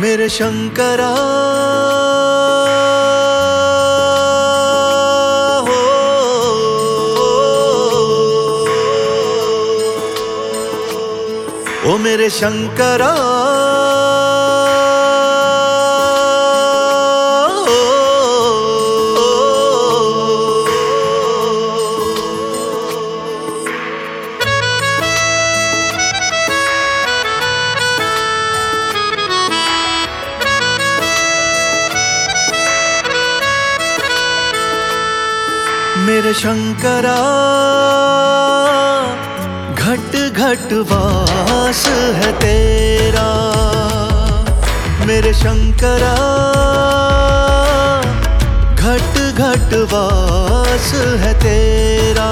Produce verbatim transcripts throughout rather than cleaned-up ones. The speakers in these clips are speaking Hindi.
मेरे शंकरा हो, ओ मेरे शंकरा मेरे शंकरा घट घट वास है तेरा। मेरे शंकरा घट घट वास है तेरा।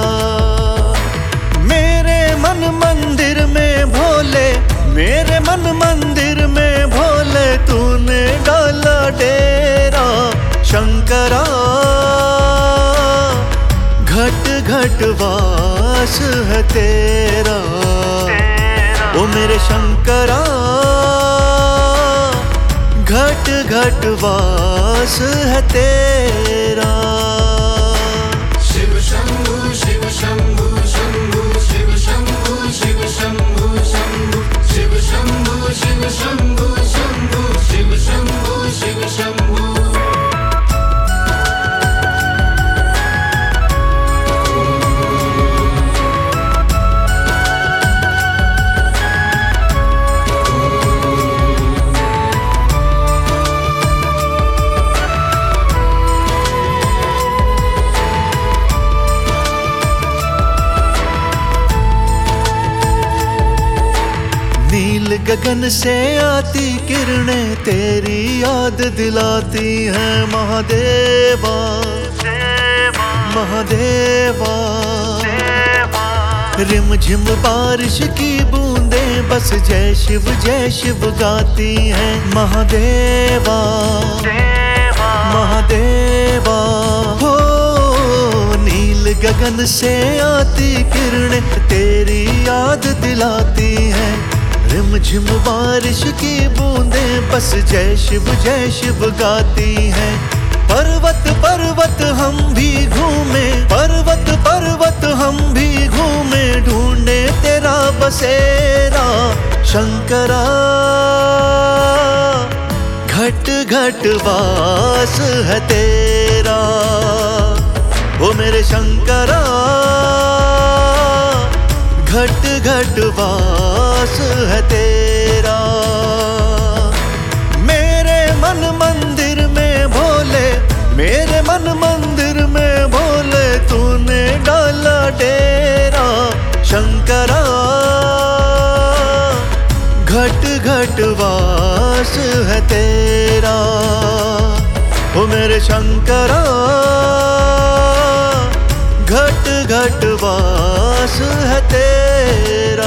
मेरे मन मंदिर में भोले, मेरे मन मंदिर में भोले तूने डाला डेरा। शंकरा घट घट वास है तेरा, ओ मेरे शंकरा घट घट वास है तेरा। शिव शंभु शिव शंभु शंभु शिव शंभु शिव शंभु शंभु शिव शंभु शिव शंभु शंभु शिव शंभु शिव शंभु। नील गगन से आती किरणें तेरी याद दिलाती हैं महादेवा महादेवा। रिम झिम बारिश की बूंदें बस जय शिव जय शिव गाती हैं महादेवा महादेवा। हो नील गगन से आती किरणें तेरी याद दिलाती हैं। रिम झिम बारिश की बूंदें बस जय शिव जय शिव गाती हैं। पर्वत पर्वत हम भी घूमे, पर्वत पर्वत हम भी घूमे ढूंढे तेरा बसेरा। शंकरा घट घट वास है तेरा, ओ मेरे शंकरा घट घट वास है तेरा। मेरे मन मंदिर में भोले, मेरे मन मंदिर में भोले तूने डाला डेरा। शंकरा घट घट वास है तेरा, ओ मेरे शंकरा घट घट वास है तेरा।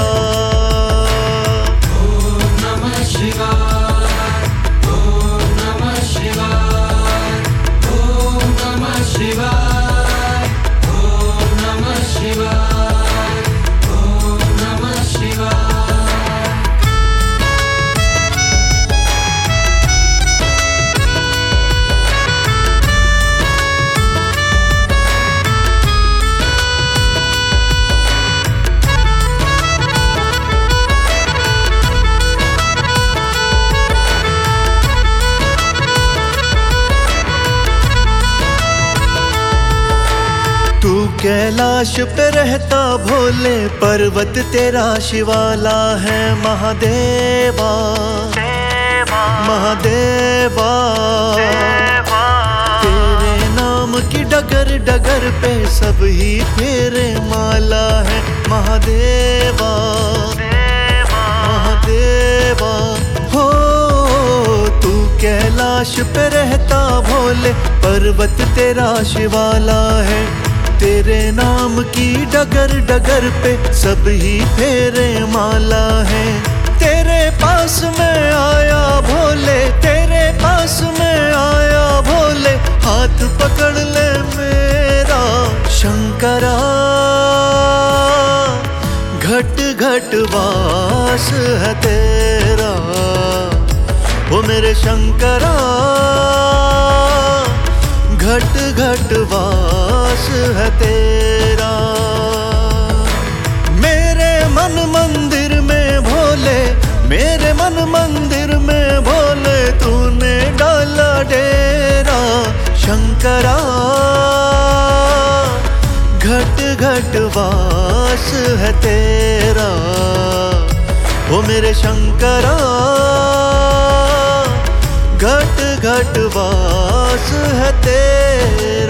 ओम नमः शिवाय ओम नमः शिवाय ओम नमः शिवाय ओम नमः शिवाय ओम नमः शिवाय। तू कैलाश पे रहता भोले, पर्वत तेरा शिवाला है महादेवा महादेवा। तेरे नाम की डगर डगर पे सब ही फेरे माला है महादेवा महादेवा। हो तू कैलाश पे रहता भोले, पर्वत तेरा शिवाला है। तेरे नाम की डगर डगर पे सब ही फेरे माला है। तेरे पास में आया भोले, तेरे पास में आया भोले हाथ पकड़ ले मेरा। शंकरा घट घट वास है तेरा, ओ मेरे शंकरा घट घट वास है तेरा। मेरे मन मंदिर में भोले, मेरे मन मंदिर में भोले, तूने डाला डेरा शंकरा घट घट वास है तेरा। ओ मेरे शंकरा घट घट वास है तेरा।